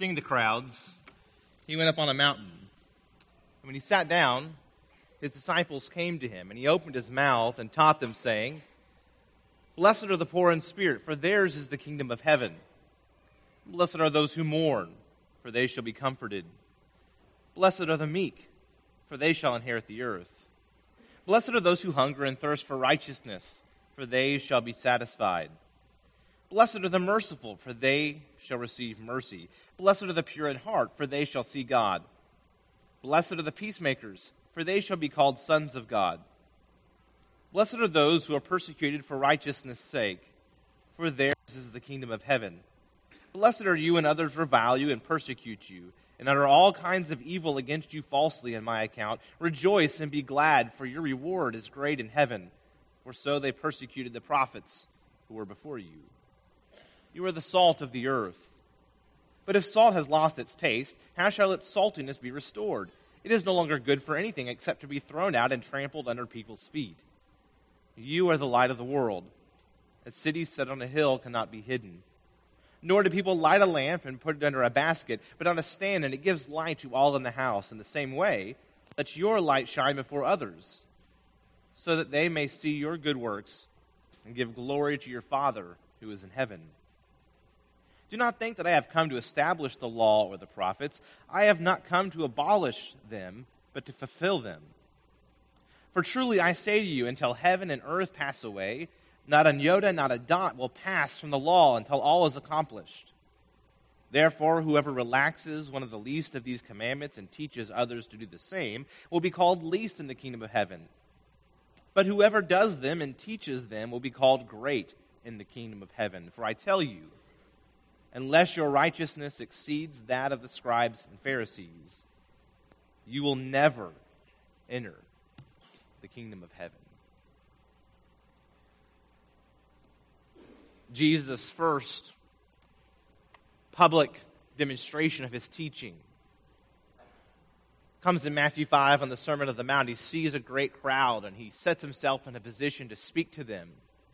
seeing the crowds, he went up on a mountain. And when he sat down, his disciples came to him, and he opened his mouth and taught them, saying, "Blessed are the poor in spirit, for theirs is the kingdom of heaven. Blessed are those who mourn, for they shall be comforted. Blessed are the meek, for they shall inherit the earth. Blessed are those who hunger and thirst for righteousness, for they shall be satisfied. Blessed are the merciful, for they shall receive mercy. Blessed are the pure in heart, for they shall see God. Blessed are the peacemakers, for they shall be called sons of God. Blessed are those who are persecuted for righteousness' sake, for theirs is the kingdom of heaven. Blessed are you when others revile you and persecute you, and utter all kinds of evil against you falsely on my account. Rejoice and be glad, for your reward is great in heaven, for so they persecuted the prophets who were before you. You are the salt of the earth. But if salt has lost its taste, how shall its saltiness be restored? It is no longer good for anything except to be thrown out and trampled under people's feet. You are the light of the world. A city set on a hill cannot be hidden. Nor do people light a lamp and put it under a basket, but on a stand, and it gives light to all in the house. In the same way, let your light shine before others, so that they may see your good works and give glory to your Father who is in heaven. Do not think that I have come to establish the law or the prophets. I have not come to abolish them, but to fulfill them. For truly I say to you, until heaven and earth pass away, not an iota, not a dot will pass from the law until all is accomplished. Therefore, whoever relaxes one of the least of these commandments and teaches others to do the same will be called least in the kingdom of heaven. But whoever does them and teaches them will be called great in the kingdom of heaven. For I tell you, unless your righteousness exceeds that of the scribes and Pharisees, you will never enter the kingdom of heaven." Jesus' first public demonstration of his teaching comes in Matthew 5 on the Sermon on the Mount. He sees a great crowd, and he sets himself in a position to speak to them.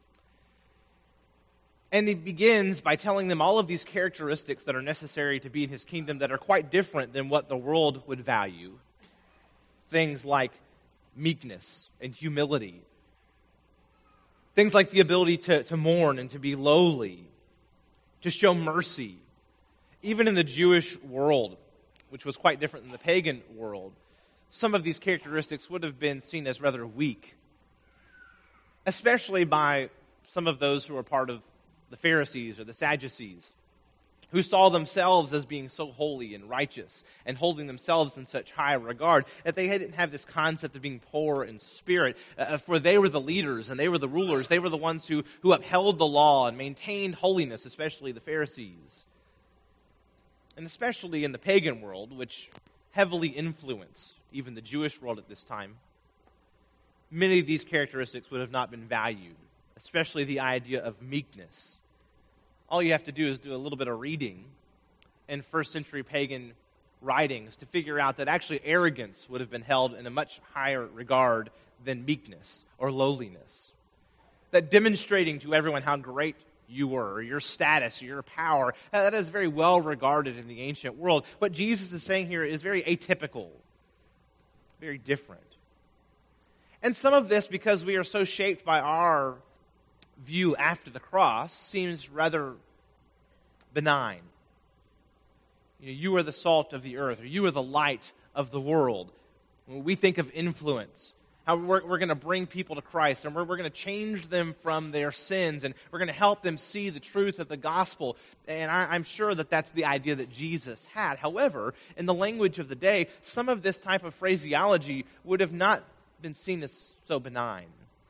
And he begins by telling them all of these characteristics that are necessary to be in his kingdom that are quite different than what the world would value. Things like meekness and humility. Things like the ability to mourn and to be lowly, to show mercy. Even in the Jewish world, which was quite different than the pagan world, some of these characteristics would have been seen as rather weak, especially by some of those who were part of the Pharisees or the Sadducees, who saw themselves as being so holy and righteous and holding themselves in such high regard that they didn't have this concept of being poor in spirit, for they were the leaders and they were the rulers. They were the ones who upheld the law and maintained holiness, especially the Pharisees. And especially in the pagan world, which heavily influenced even the Jewish world at this time, many of these characteristics would have not been valued, especially the idea of meekness. All you have to do is do a little bit of reading in first century pagan writings to figure out that actually arrogance would have been held in a much higher regard than meekness or lowliness. That demonstrating to everyone how great you were, or your status, or your power, that is very well regarded in the ancient world. What Jesus is saying here is very atypical, very different. And some of this, because we are so shaped by our view after the cross, seems rather benign. You are the salt of the earth, or you are the light of the world. When we think of influence, how we're going to bring people to Christ, and we're going to change them from their sins, and we're going to help them see the truth of the gospel. And I'm sure that that's the idea that Jesus had. However, in the language of the day, some of this type of phraseology would have not been seen as so benign.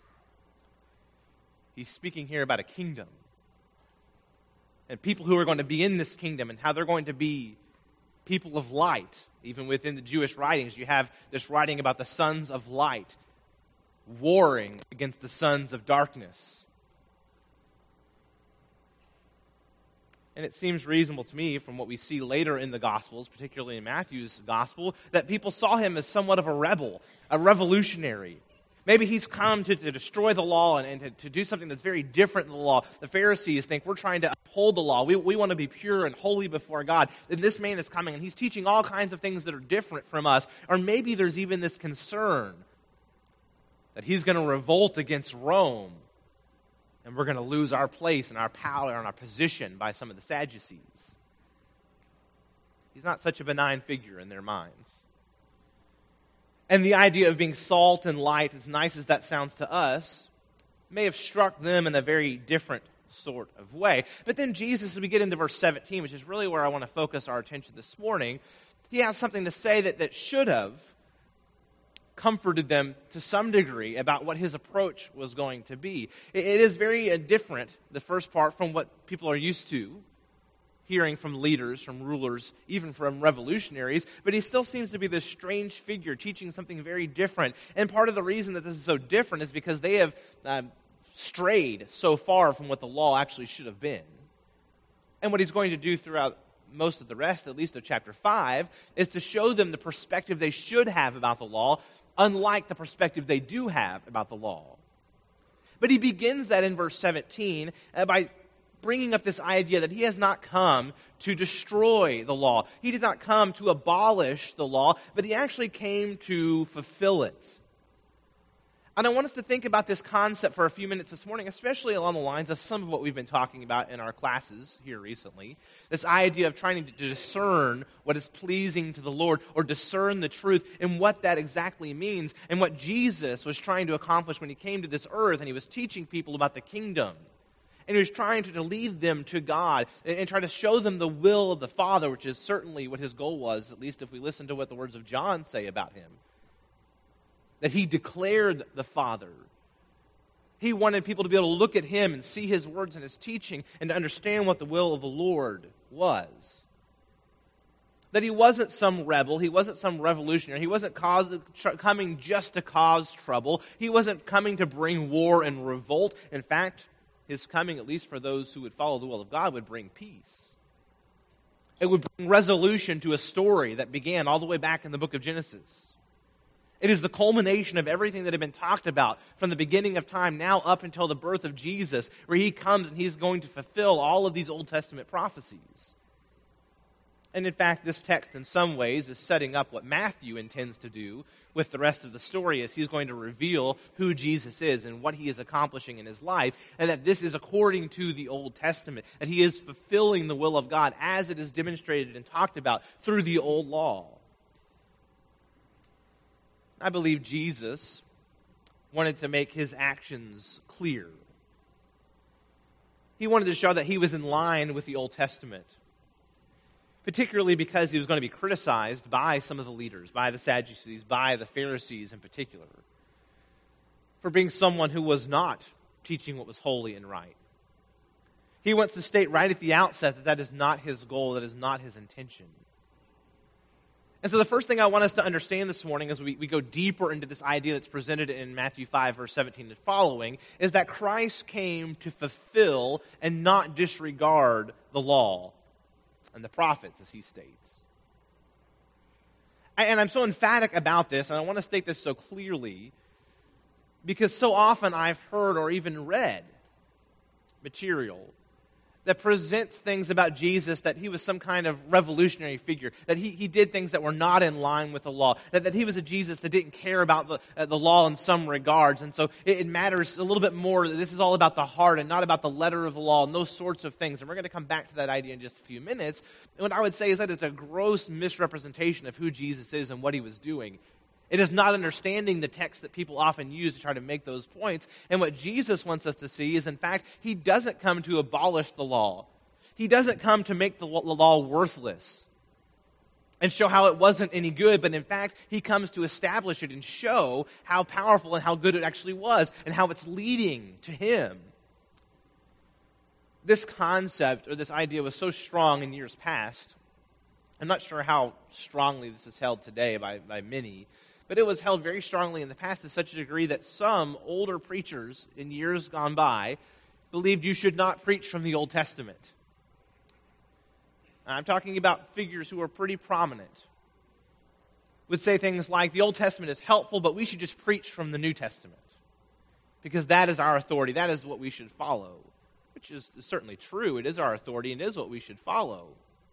He's speaking here about a kingdom and people who are going to be in this kingdom and how they're going to be people of light. Even within the Jewish writings, you have this writing about the sons of light warring against the sons of darkness. And it seems reasonable to me from what we see later in the Gospels, particularly in Matthew's Gospel, that people saw him as somewhat of a rebel, a revolutionary. Maybe he's come to destroy the law and to do something that's very different than the law. The Pharisees think we're trying to uphold the law. We want to be pure and holy before God. And this man is coming and he's teaching all kinds of things that are different from us. Or maybe there's even this concern that he's going to revolt against Rome and we're going to lose our place and our power and our position by some of the Sadducees. He's not such a benign figure in their minds. And the idea of being salt and light, as nice as that sounds to us, may have struck them in a very different sort of way. But then Jesus, as we get into verse 17, which is really where I want to focus our attention this morning, he has something to say that should have comforted them to some degree about what his approach was going to be. It is very different, the first part, from what people are used to hearing from leaders, from rulers, even from revolutionaries, but he still seems to be this strange figure teaching something very different. And part of the reason that this is so different is because they have strayed so far from what the law actually should have been. And what he's going to do throughout most of the rest, at least of chapter 5, is to show them the perspective they should have about the law, unlike the perspective they do have about the law. But he begins that in verse 17 by bringing up this idea that he has not come to destroy the law. He did not come to abolish the law, but he actually came to fulfill it. And I want us to think about this concept for a few minutes this morning, especially along the lines of some of what we've been talking about in our classes here recently. This idea of trying to discern what is pleasing to the Lord, or discern the truth, and what that exactly means, and what Jesus was trying to accomplish when he came to this earth and he was teaching people about the kingdom. And he was trying to lead them to God and try to show them the will of the Father, which is certainly what his goal was, at least if we listen to what the words of John say about him. That he declared the Father. He wanted people to be able to look at him and see his words and his teaching and to understand what the will of the Lord was. That he wasn't some rebel, he wasn't some revolutionary, he wasn't coming just to cause trouble, he wasn't coming to bring war and revolt. In fact, his coming, at least for those who would follow the will of God, would bring peace. It would bring resolution to a story that began all the way back in the book of Genesis. It is the culmination of everything that had been talked about from the beginning of time now up until the birth of Jesus, where he comes and he's going to fulfill all of these Old Testament prophecies. And in fact, this text in some ways is setting up what Matthew intends to do with the rest of the story, as he's going to reveal who Jesus is and what he is accomplishing in his life, and that this is according to the Old Testament, that he is fulfilling the will of God as it is demonstrated and talked about through the Old Law. I believe Jesus wanted to make his actions clear. He wanted to show that he was in line with the Old Testament, particularly because he was going to be criticized by some of the leaders, by the Sadducees, by the Pharisees in particular, for being someone who was not teaching what was holy and right. He wants to state right at the outset that that is not his goal, that is not his intention. And so the first thing I want us to understand this morning as we go deeper into this idea that's presented in Matthew 5, verse 17 and following, is that Christ came to fulfill and not disregard the law and the prophets, as he states. And I'm so emphatic about this, and I want to state this so clearly, because so often I've heard or even read material that presents things about Jesus, that he was some kind of revolutionary figure, that he did things that were not in line with the law, that he was a Jesus that didn't care about the law in some regards, and so it matters a little bit more. This is all about the heart and not about the letter of the law and those sorts of things, and we're going to come back to that idea in just a few minutes. And what I would say is that it's a gross misrepresentation of who Jesus is and what he was doing. It is not understanding the text that people often use to try to make those points. And what Jesus wants us to see is, in fact, he doesn't come to abolish the law. He doesn't come to make the law worthless and show how it wasn't any good, but in fact, he comes to establish it and show how powerful and how good it actually was and how it's leading to him. This concept or this idea was so strong in years past. I'm not sure how strongly this is held today by many, but it was held very strongly in the past to such a degree that some older preachers in years gone by believed you should not preach from the Old Testament. I'm talking about figures who are pretty prominent. would say things like, the Old Testament is helpful, but we should just preach from the New Testament, because that is our authority. That is what we should follow, which is certainly true. It is our authority and it is what we should follow.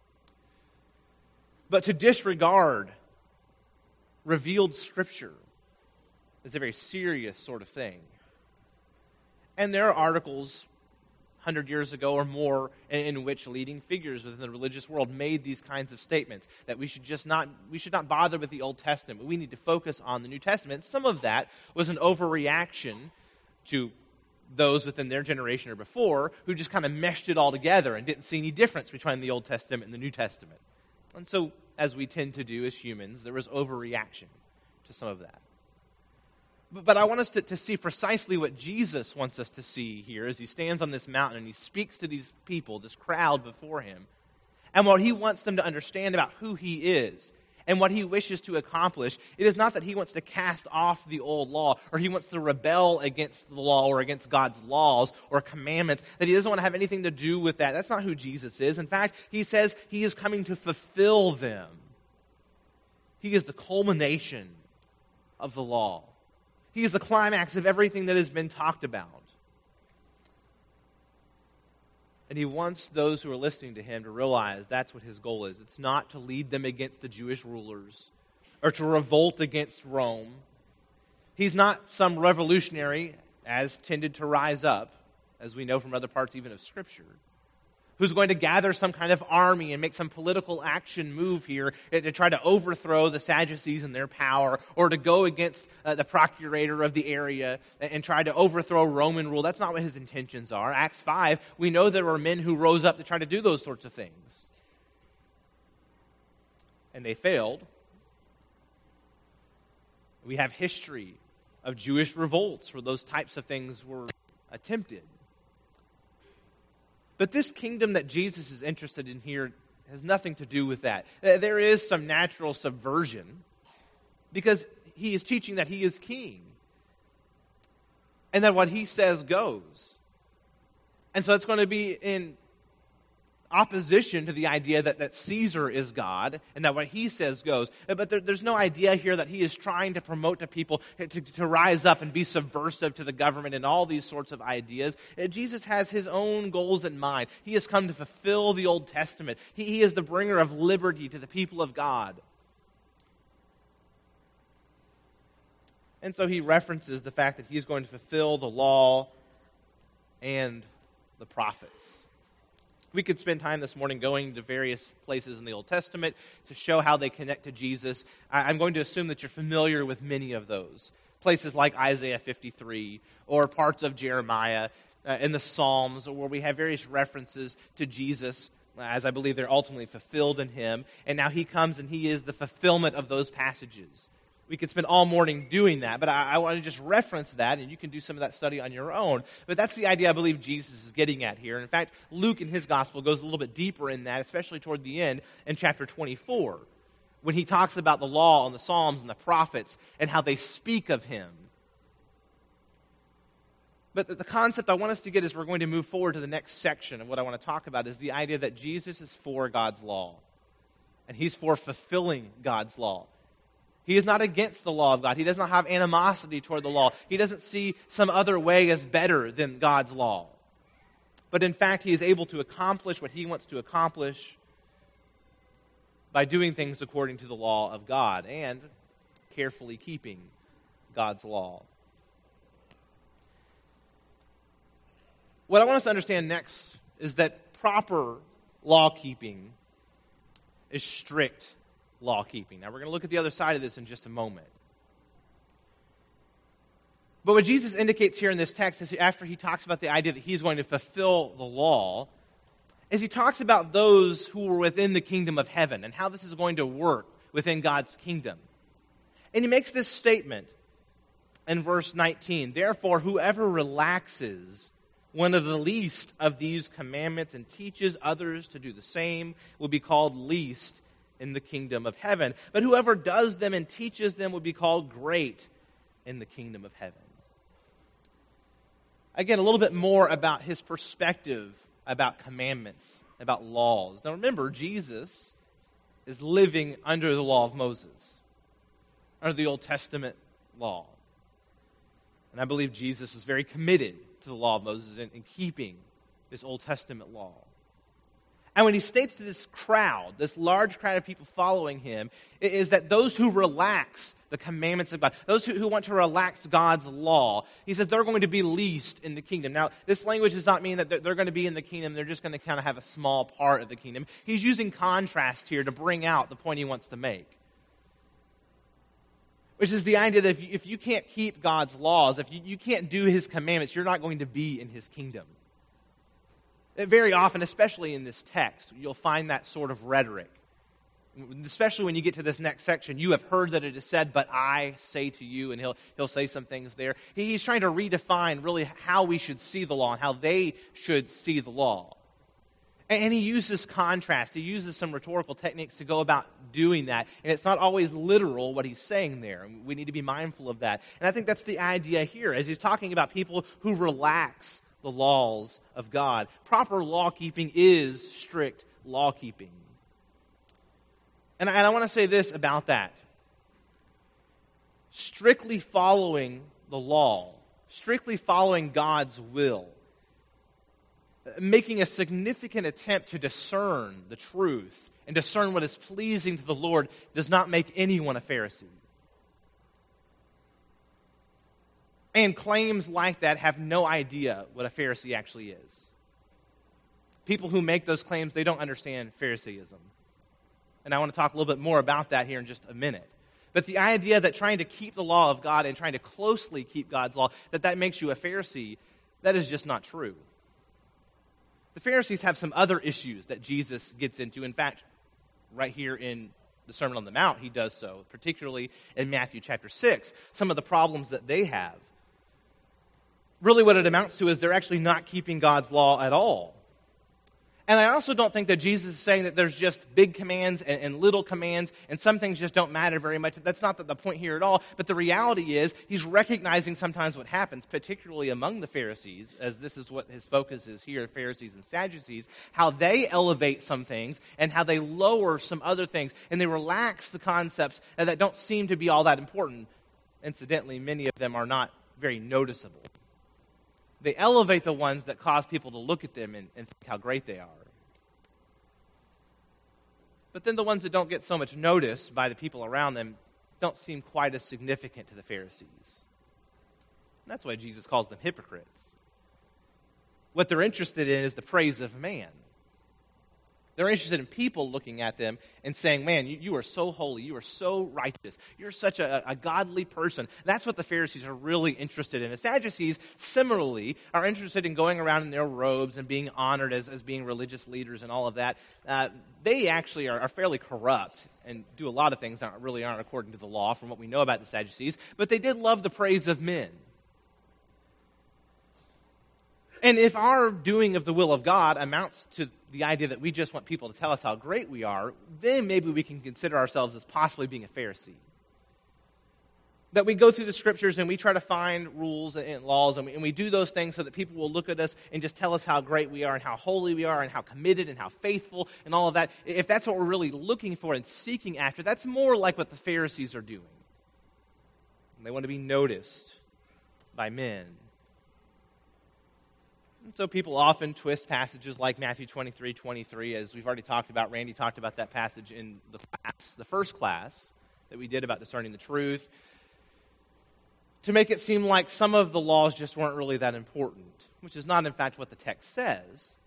But to disregard revealed Scripture is a very serious sort of thing. And there are articles 100 years ago or more in which leading figures within the religious world made these kinds of statements, that we should not bother with the Old Testament. We need to focus on the New Testament. Some of that was an overreaction to those within their generation or before who just kind of meshed it all together and didn't see any difference between the Old Testament and the New Testament. And so, as we tend to do as humans, there was overreaction to some of that. But I want us to see precisely what Jesus wants us to see here as he stands on this mountain and he speaks to these people, this crowd before him, and what he wants them to understand about who he is and what he wishes to accomplish. It is not that he wants to cast off the old law, or he wants to rebel against the law or against God's laws or commandments, that he doesn't want to have anything to do with that. That's not who Jesus is. In fact, he says he is coming to fulfill them. He is the culmination of the law. He is the climax of everything that has been talked about. And he wants those who are listening to him to realize that's what his goal is. It's not to lead them against the Jewish rulers or to revolt against Rome. He's not some revolutionary, as tended to rise up, as we know from other parts even of Scripture, who's going to gather some kind of army and make some political action move here to try to overthrow the Sadducees and their power, or to go against the procurator of the area and try to overthrow Roman rule. That's not what his intentions are. Acts 5, we know there were men who rose up to try to do those sorts of things. And they failed. We have history of Jewish revolts where those types of things were attempted. But this kingdom that Jesus is interested in here has nothing to do with that. There is some natural subversion because he is teaching that he is king and that what he says goes. And so it's going to be in opposition to the idea that Caesar is God and that what he says goes. But there's no idea here that he is trying to promote to people to rise up and be subversive to the government and all these sorts of ideas. Jesus has his own goals in mind. He has come to fulfill the Old Testament. He is the bringer of liberty to the people of God. And so he references the fact that he is going to fulfill the law and the prophets. We could spend time this morning going to various places in the Old Testament to show how they connect to Jesus. I'm going to assume that you're familiar with many of those. Places like Isaiah 53 or parts of Jeremiah in the Psalms, where we have various references to Jesus, as I believe they're ultimately fulfilled in him. And now he comes and he is the fulfillment of those passages. We could spend all morning doing that, but I want to just reference that, and you can do some of that study on your own. But that's the idea I believe Jesus is getting at here. In fact, Luke in his gospel goes a little bit deeper in that, especially toward the end in chapter 24, when he talks about the law and the Psalms and the prophets and how they speak of him. But the concept I want us to get as we're going to move forward to the next section of what I want to talk about is the idea that Jesus is for God's law, and he's for fulfilling God's law. He is not against the law of God. He does not have animosity toward the law. He doesn't see some other way as better than God's law. But in fact, he is able to accomplish what he wants to accomplish by doing things according to the law of God and carefully keeping God's law. What I want us to understand next is that proper law-keeping is strict law-keeping. Now, we're going to look at the other side of this in just a moment. But what Jesus indicates here in this text is after he talks about the idea that he's going to fulfill the law, is he talks about those who are within the kingdom of heaven and how this is going to work within God's kingdom. And he makes this statement in verse 19, "Therefore, whoever relaxes one of the least of these commandments and teaches others to do the same will be called least in the kingdom of heaven. But whoever does them and teaches them will be called great in the kingdom of heaven." Again, a little bit more about his perspective about commandments, about laws. Now remember, Jesus is living under the law of Moses. under the Old Testament law. And I believe Jesus was very committed to the law of Moses in keeping this Old Testament law. And when he states to this crowd, this large crowd of people following him, is that those who relax the commandments of God, those who want to relax God's law, he says they're going to be least in the kingdom. Now, this language does not mean that they're going to be in the kingdom. They're just going to kind of have a small part of the kingdom. He's using contrast here to bring out the point he wants to make, which is the idea that if you can't keep God's laws, if you can't do his commandments, you're not going to be in his kingdom. Very often, especially in this text, you'll find that sort of rhetoric. Especially when you get to this next section, you have heard that it is said, but I say to you, and he'll say some things there. He's trying to redefine really how we should see the law and how they should see the law. And he uses contrast. He uses some rhetorical techniques to go about doing that. And it's not always literal what he's saying there. We need to be mindful of that. And I think that's the idea here, as he's talking about people who relax the laws of God. Proper law keeping is strict law keeping. And I want to say this about that. Strictly following the law, strictly following God's will, making a significant attempt to discern the truth and discern what is pleasing to the Lord does not make anyone a Pharisee. And claims like that have no idea what a Pharisee actually is. People who make those claims, they don't understand Phariseeism. And I want to talk a little bit more about that here in just a minute. But the idea that trying to keep the law of God and trying to closely keep God's law, that makes you a Pharisee, that is just not true. The Pharisees have some other issues that Jesus gets into. In fact, right here in the Sermon on the Mount, he does so, particularly in Matthew chapter 6. Some of the problems that they have. Really what it amounts to is they're actually not keeping God's law at all. And I also don't think that Jesus is saying that there's just big commands and little commands, and some things just don't matter very much. That's not the point here at all. But the reality is, he's recognizing sometimes what happens, particularly among the Pharisees, as this is what his focus is here, Pharisees and Sadducees, how they elevate some things and how they lower some other things, and they relax the concepts that don't seem to be all that important. Incidentally, many of them are not very noticeable. They elevate the ones that cause people to look at them and think how great they are. But then the ones that don't get so much notice by the people around them don't seem quite as significant to the Pharisees. And that's why Jesus calls them hypocrites. What they're interested in is the praise of man. They're interested in people looking at them and saying, man, you are so holy, you are so righteous, you're such a godly person. That's what the Pharisees are really interested in. The Sadducees, similarly, are interested in going around in their robes and being honored as being religious leaders and all of that. They actually are fairly corrupt and do a lot of things that really aren't according to the law from what we know about the Sadducees, but they did love the praise of men. And if our doing of the will of God amounts to the idea that we just want people to tell us how great we are, then maybe we can consider ourselves as possibly being a Pharisee. That we go through the Scriptures and we try to find rules and laws, and we do those things so that people will look at us and just tell us how great we are and how holy we are and how committed and how faithful and all of that. If that's what we're really looking for and seeking after, that's more like what the Pharisees are doing. They want to be noticed by men. And so people often twist passages like Matthew 23:23, as we've already talked about. Randy talked about that passage in the first class that we did about discerning the truth, to make it seem like some of the laws just weren't really that important, which is not, in fact, what the text says.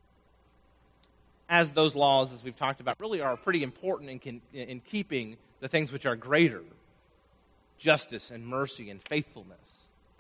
As those laws, as we've talked about, really are pretty important in keeping the things which are greater, justice and mercy and faithfulness.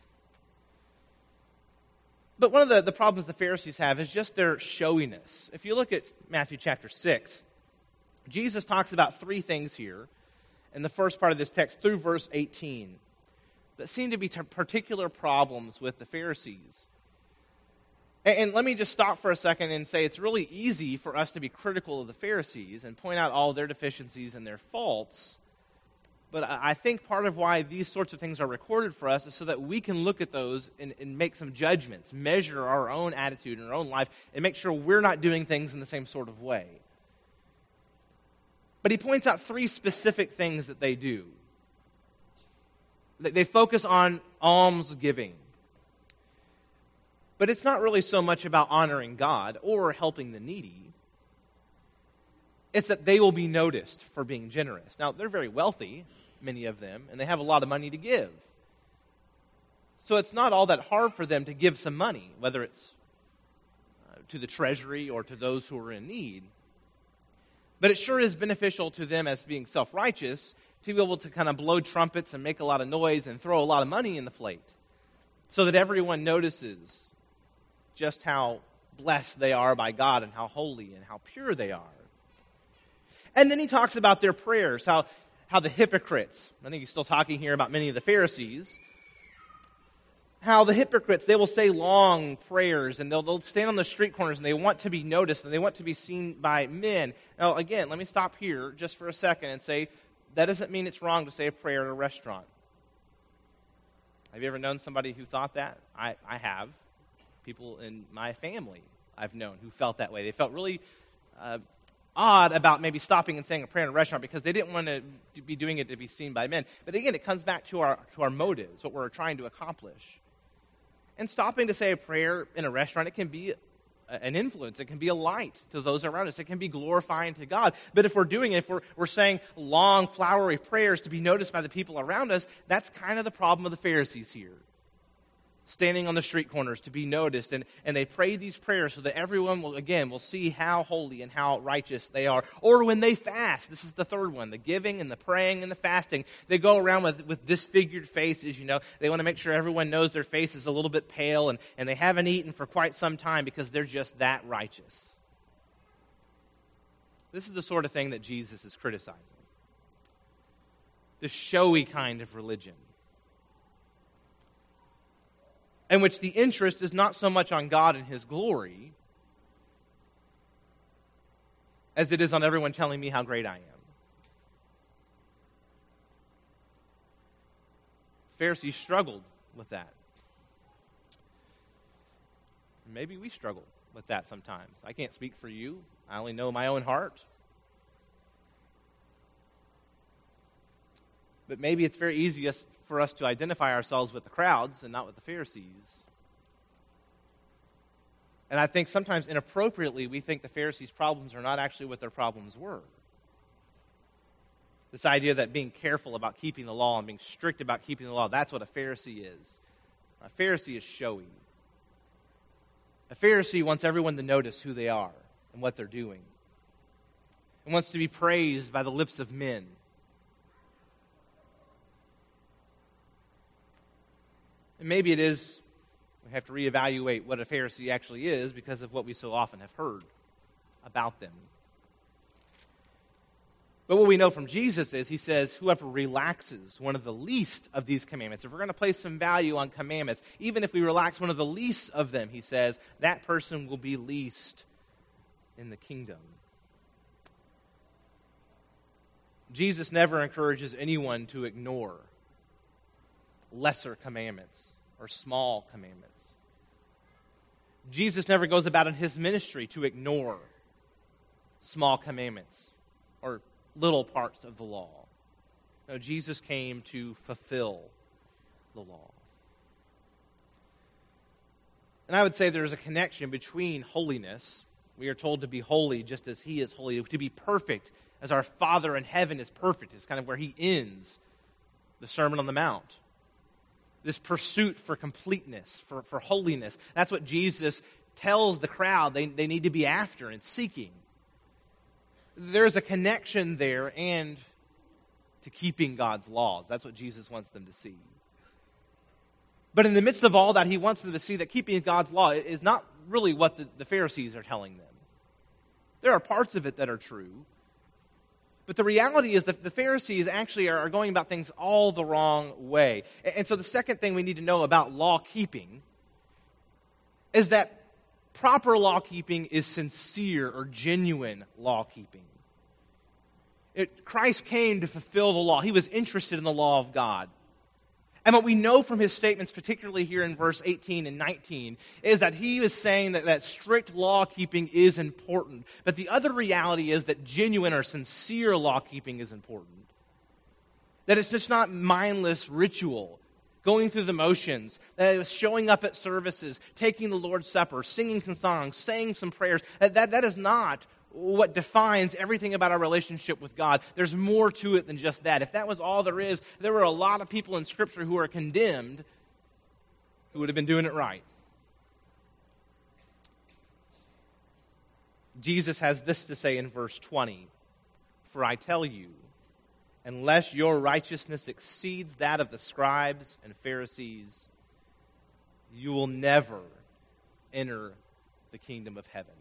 But one of the problems the Pharisees have is just their showiness. If you look at Matthew chapter 6, Jesus talks about three things here in the first part of this text through verse 18 that seem to be particular problems with the Pharisees. And let me just stop for a second and say it's really easy for us to be critical of the Pharisees and point out all their deficiencies and their faults. But I think part of why these sorts of things are recorded for us is so that we can look at those and make some judgments, measure our own attitude and our own life, and make sure we're not doing things in the same sort of way. But he points out three specific things that they do. They focus on almsgiving. But it's not really so much about honoring God or helping the needy. It's that they will be noticed for being generous. Now, they're very wealthy, many of them, and they have a lot of money to give. So it's not all that hard for them to give some money, whether it's to the treasury or to those who are in need. But it sure is beneficial to them as being self-righteous to be able to kind of blow trumpets and make a lot of noise and throw a lot of money in the plate so that everyone notices just how blessed they are by God and how holy and how pure they are. And then he talks about their prayers, how the hypocrites, I think he's still talking here about many of the Pharisees, how the hypocrites, they will say long prayers and they'll stand on the street corners and they want to be noticed and they want to be seen by men. Now, again, let me stop here just for a second and say that doesn't mean it's wrong to say a prayer at a restaurant. Have you ever known somebody who thought that? I have. People in my family I've known who felt that way. They felt really odd about maybe stopping and saying a prayer in a restaurant because they didn't want to be doing it to be seen by men. But again, it comes back to our motives, what we're trying to accomplish. And stopping to say a prayer in a restaurant, it can be an influence. It can be a light to those around us. It can be glorifying to God. But if we're doing it, if we're saying long, flowery prayers to be noticed by the people around us, that's kind of the problem of the Pharisees here. Standing on the street corners to be noticed. And they pray these prayers so that everyone will see how holy and how righteous they are. Or when they fast, this is the third one, the giving and the praying and the fasting. They go around with disfigured faces, They want to make sure everyone knows their face is a little bit pale and they haven't eaten for quite some time because they're just that righteous. This is the sort of thing that Jesus is criticizing. The showy kind of religion, in which the interest is not so much on God and His glory as it is on everyone telling me how great I am. Pharisees struggled with that. Maybe we struggle with that sometimes. I can't speak for you. I only know my own heart. But maybe it's very easy for us to identify ourselves with the crowds and not with the Pharisees. And I think sometimes inappropriately we think the Pharisees' problems are not actually what their problems were. This idea that being careful about keeping the law and being strict about keeping the law, that's what a Pharisee is. A Pharisee is showy. A Pharisee wants everyone to notice who they are and what they're doing. And wants to be praised by the lips of men. And maybe it is, we have to reevaluate what a Pharisee actually is because of what we so often have heard about them. But what we know from Jesus is, he says, whoever relaxes one of the least of these commandments, if we're going to place some value on commandments, even if we relax one of the least of them, he says, that person will be least in the kingdom. Jesus never encourages anyone to ignore lesser commandments or small commandments. Jesus never goes about in his ministry to ignore small commandments or little parts of the law. No, Jesus came to fulfill the law. And I would say there's a connection between holiness. We are told to be holy just as he is holy, to be perfect as our Father in heaven is perfect. It's kind of where he ends the Sermon on the Mount. This pursuit for completeness, for holiness. That's what Jesus tells the crowd they need to be after and seeking. There's a connection there and to keeping God's laws. That's what Jesus wants them to see. But in the midst of all that, he wants them to see that keeping God's law is not really what the Pharisees are telling them. There are parts of it that are true. But the reality is that the Pharisees actually are going about things all the wrong way. And so the second thing we need to know about law-keeping is that proper law-keeping is sincere or genuine law-keeping. Christ came to fulfill the law. He was interested in the law of God. And what we know from his statements, particularly here in verse 18 and 19, is that he is saying that strict law-keeping is important. But the other reality is that genuine or sincere law-keeping is important. That it's just not mindless ritual, going through the motions, that it was showing up at services, taking the Lord's Supper, singing some songs, saying some prayers. That is not what defines everything about our relationship with God. There's more to it than just that. If that was all there is, there were a lot of people in Scripture who are condemned who would have been doing it right. Jesus has this to say in verse 20, "For I tell you, unless your righteousness exceeds that of the scribes and Pharisees, you will never enter the kingdom of heaven."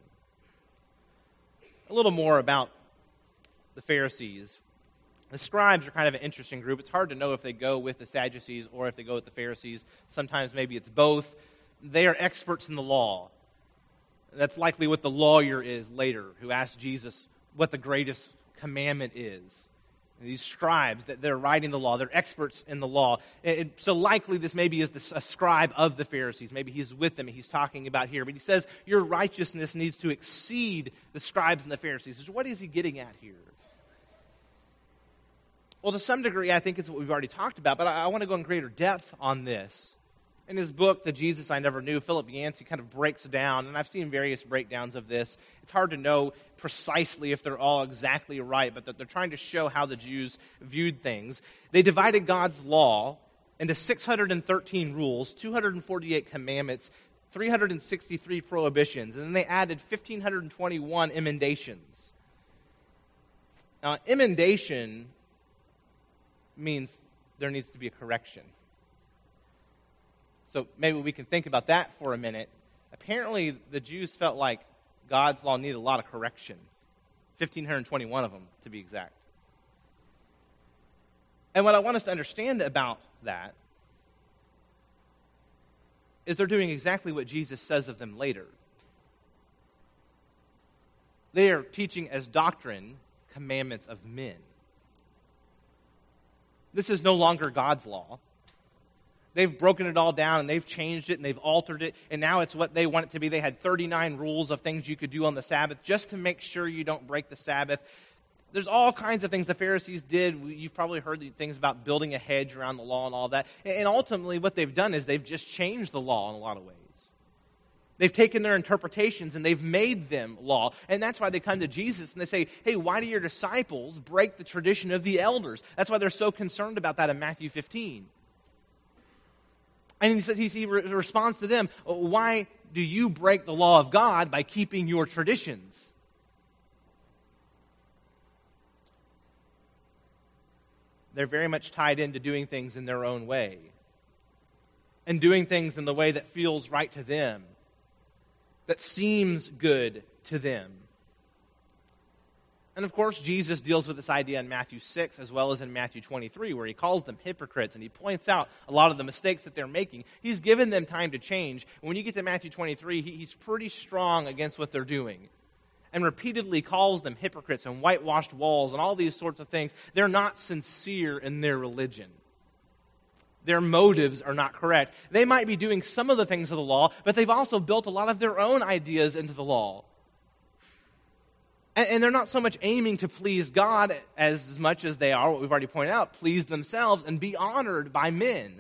A little more about the Pharisees. The scribes are kind of an interesting group. It's hard to know if they go with the Sadducees or if they go with the Pharisees. Sometimes maybe it's both. They are experts in the law. That's likely what the lawyer is later, who asked Jesus what the greatest commandment is. And these scribes, that they're writing the law, they're experts in the law. So likely this maybe is a scribe of the Pharisees. Maybe he's with them, he's talking about here. But he says your righteousness needs to exceed the scribes and the Pharisees. So what is he getting at here? Well, to some degree, I think it's what we've already talked about, but I want to go in greater depth on this. In his book, The Jesus I Never Knew, Philip Yancey kind of breaks down, and I've seen various breakdowns of this. It's hard to know precisely if they're all exactly right, but they're trying to show how the Jews viewed things. They divided God's law into 613 rules, 248 commandments, 363 prohibitions, and then they added 1,521 emendations. Now, emendation means there needs to be a correction. So maybe we can think about that for a minute. Apparently, the Jews felt like God's law needed a lot of correction. 1,521 of them, to be exact. And what I want us to understand about that is they're doing exactly what Jesus says of them later. They are teaching as doctrine commandments of men. This is no longer God's law. They've broken it all down, and they've changed it, and they've altered it, and now it's what they want it to be. They had 39 rules of things you could do on the Sabbath just to make sure you don't break the Sabbath. There's all kinds of things the Pharisees did. You've probably heard the things about building a hedge around the law and all that. And ultimately what they've done is they've just changed the law in a lot of ways. They've taken their interpretations and they've made them law. And that's why they come to Jesus and they say, hey, why do your disciples break the tradition of the elders? That's why they're so concerned about that in Matthew 15. And he says, he responds to them, why do you break the law of God by keeping your traditions? They're very much tied into doing things in their own way and doing things in the way that feels right to them, that seems good to them. And of course, Jesus deals with this idea in Matthew 6 as well as in Matthew 23, where he calls them hypocrites and he points out a lot of the mistakes that they're making. He's given them time to change. When you get to Matthew 23, he's pretty strong against what they're doing and repeatedly calls them hypocrites and whitewashed walls and all these sorts of things. They're not sincere in their religion. Their motives are not correct. They might be doing some of the things of the law, but they've also built a lot of their own ideas into the law. And they're not so much aiming to please God as much as they are, what we've already pointed out, please themselves and be honored by men.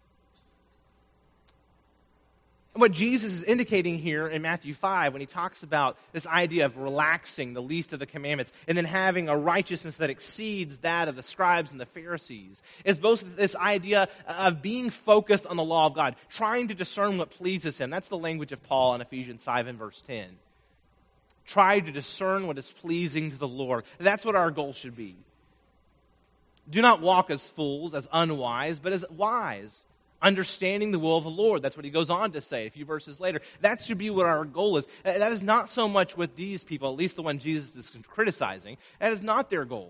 And what Jesus is indicating here in Matthew 5 when he talks about this idea of relaxing the least of the commandments and then having a righteousness that exceeds that of the scribes and the Pharisees is both this idea of being focused on the law of God, trying to discern what pleases him. That's the language of Paul in Ephesians 5 and verse 10. Try to discern what is pleasing to the Lord. That's what our goal should be. Do not walk as fools, as unwise, but as wise, understanding the will of the Lord. That's what he goes on to say a few verses later. That should be what our goal is. That is not so much with these people, at least the one Jesus is criticizing. That is not their goal.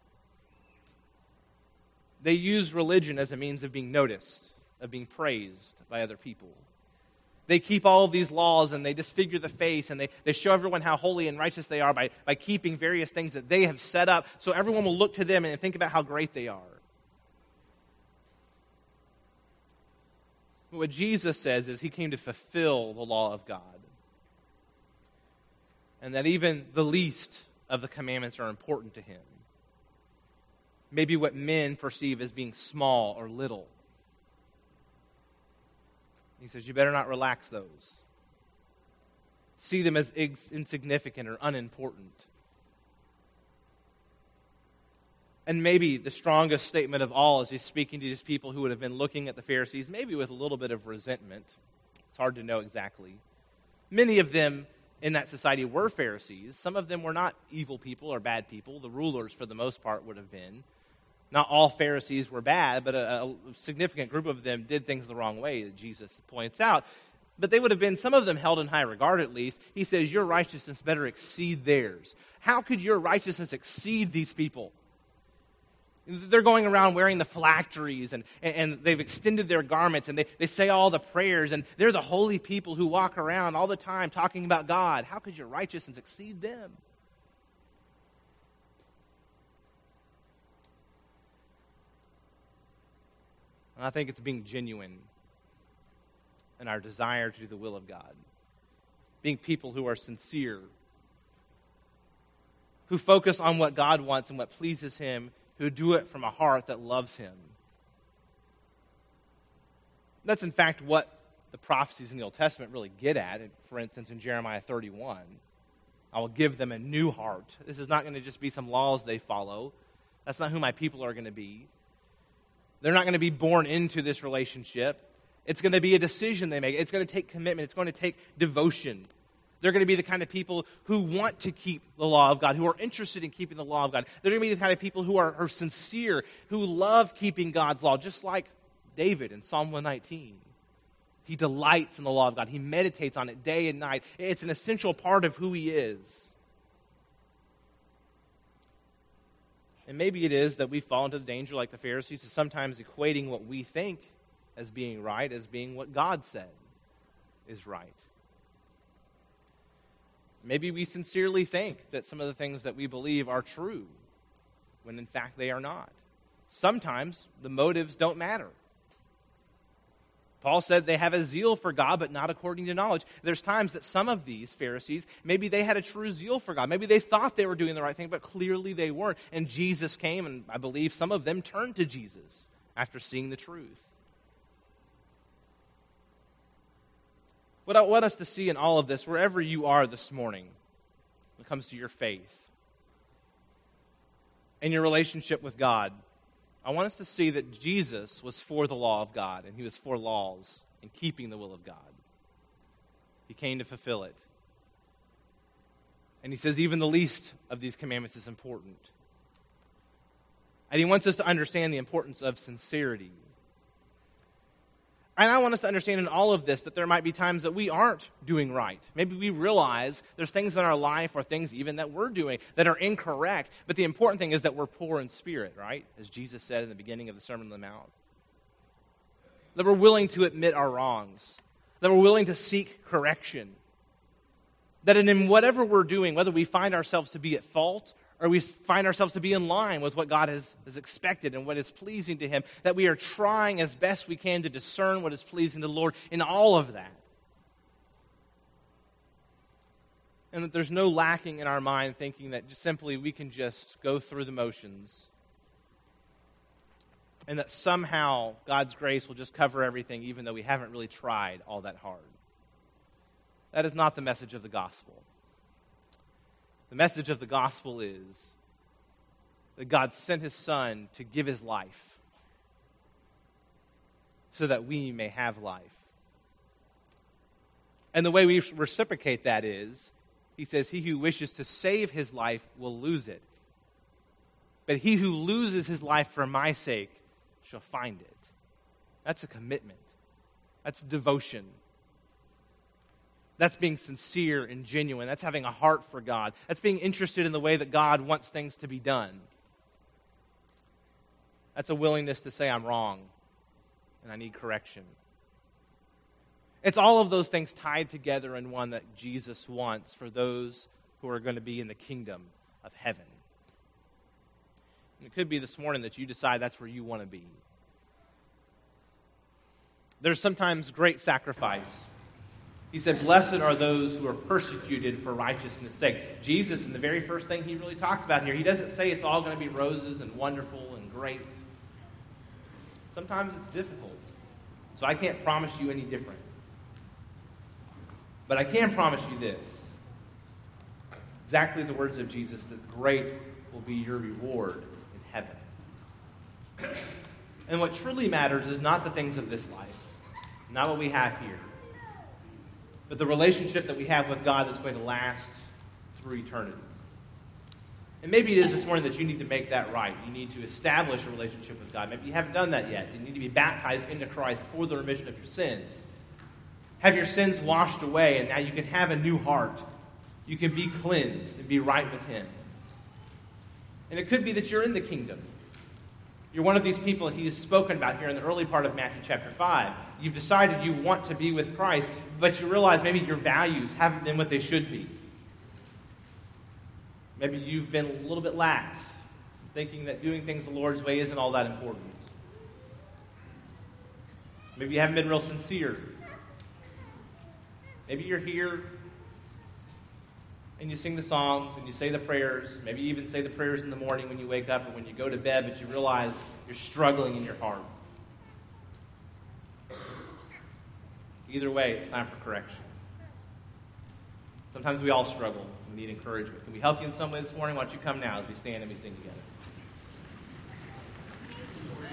They use religion as a means of being noticed, of being praised by other people. They keep all of these laws and they disfigure the face and they show everyone how holy and righteous they are by keeping various things that they have set up so everyone will look to them and think about how great they are. What Jesus says is he came to fulfill the law of God. And that even the least of the commandments are important to him. maybe what men perceive as being small or little. He says, you better not relax those. See them as insignificant or unimportant. And maybe the strongest statement of all is he's speaking to these people who would have been looking at the Pharisees, maybe with a little bit of resentment. It's hard to know exactly. Many of them in that society were Pharisees. Some of them were not evil people or bad people. The rulers, for the most part, would have been. Not all Pharisees were bad, but a significant group of them did things the wrong way, that Jesus points out. But they would have been, some of them held in high regard at least. He says, your righteousness better exceed theirs. How could your righteousness exceed these people? They're going around wearing the phylacteries, and they've extended their garments, and they say all the prayers, and they're the holy people who walk around all the time talking about God. How could your righteousness exceed them? And I think it's being genuine in our desire to do the will of God. Being people who are sincere, who focus on what God wants and what pleases Him, who do it from a heart that loves Him. That's in fact what the prophecies in the Old Testament really get at. For instance, in Jeremiah 31, I will give them a new heart. This is not going to just be some laws they follow. That's not who my people are going to be. They're not going to be born into this relationship. It's going to be a decision they make. It's going to take commitment. It's going to take devotion. They're going to be the kind of people who want to keep the law of God, who are interested in keeping the law of God. They're going to be the kind of people who are sincere, who love keeping God's law, just like David in Psalm 119. He delights in the law of God. He meditates on it day and night. It's an essential part of who he is. And maybe it is that we fall into the danger, like the Pharisees, of sometimes equating what we think as being right as being what God said is right. Maybe we sincerely think that some of the things that we believe are true, when in fact they are not. Sometimes the motives don't matter. Paul said they have a zeal for God, but not according to knowledge. There's times that some of these Pharisees, maybe they had a true zeal for God. Maybe they thought they were doing the right thing, but clearly they weren't. And Jesus came, and I believe some of them turned to Jesus after seeing the truth. What I want us to see in all of this, wherever you are this morning, when it comes to your faith and your relationship with God, I want us to see that Jesus was for the law of God, and he was for laws and keeping the will of God. He came to fulfill it. And he says even the least of these commandments is important. And he wants us to understand the importance of sincerity. And I want us to understand in all of this that there might be times that we aren't doing right. Maybe we realize there's things in our life or things even that we're doing that are incorrect. But the important thing is that we're poor in spirit, right? As Jesus said in the beginning of the Sermon on the Mount. That we're willing to admit our wrongs. That we're willing to seek correction. That in whatever we're doing, whether we find ourselves to be at fault or we find ourselves to be in line with what God has expected and what is pleasing to Him, that we are trying as best we can to discern what is pleasing to the Lord in all of that. And that there's no lacking in our mind thinking that just simply we can just go through the motions and that somehow God's grace will just cover everything even though we haven't really tried all that hard. That is not the message of the gospel. The message of the gospel is that God sent His Son to give His life so that we may have life. And the way we reciprocate that is, He says, he who wishes to save his life will lose it. But he who loses his life for my sake shall find it. That's a commitment. That's devotion. That's being sincere and genuine. That's having a heart for God. That's being interested in the way that God wants things to be done. That's a willingness to say I'm wrong and I need correction. It's all of those things tied together in one that Jesus wants for those who are going to be in the kingdom of heaven. And it could be this morning that you decide that's where you want to be. There's sometimes great sacrifice. He said, blessed are those who are persecuted for righteousness' sake. Jesus, in the very first thing he really talks about here, he doesn't say it's all going to be roses and wonderful and great. Sometimes it's difficult. So I can't promise you any different. But I can promise you this. Exactly the words of Jesus, that great will be your reward in heaven. And what truly matters is not the things of this life, not what we have here, but the relationship that we have with God that's going to last through eternity. And maybe it is this morning that you need to make that right. You need to establish a relationship with God. Maybe you haven't done that yet. You need to be baptized into Christ for the remission of your sins. Have your sins washed away, and now you can have a new heart. You can be cleansed and be right with Him. And it could be that you're in the kingdom. You're one of these people that He has spoken about here in the early part of Matthew chapter 5. You've decided you want to be with Christ, but you realize maybe your values haven't been what they should be. Maybe you've been a little bit lax, thinking that doing things the Lord's way isn't all that important. Maybe you haven't been real sincere. Maybe you're here and you sing the songs and you say the prayers. Maybe you even say the prayers in the morning when you wake up or when you go to bed, but you realize you're struggling in your heart. Either way, it's time for correction. Sometimes we all struggle. We need encouragement. Can we help you in some way this morning? Why don't you come now as we stand and we sing together?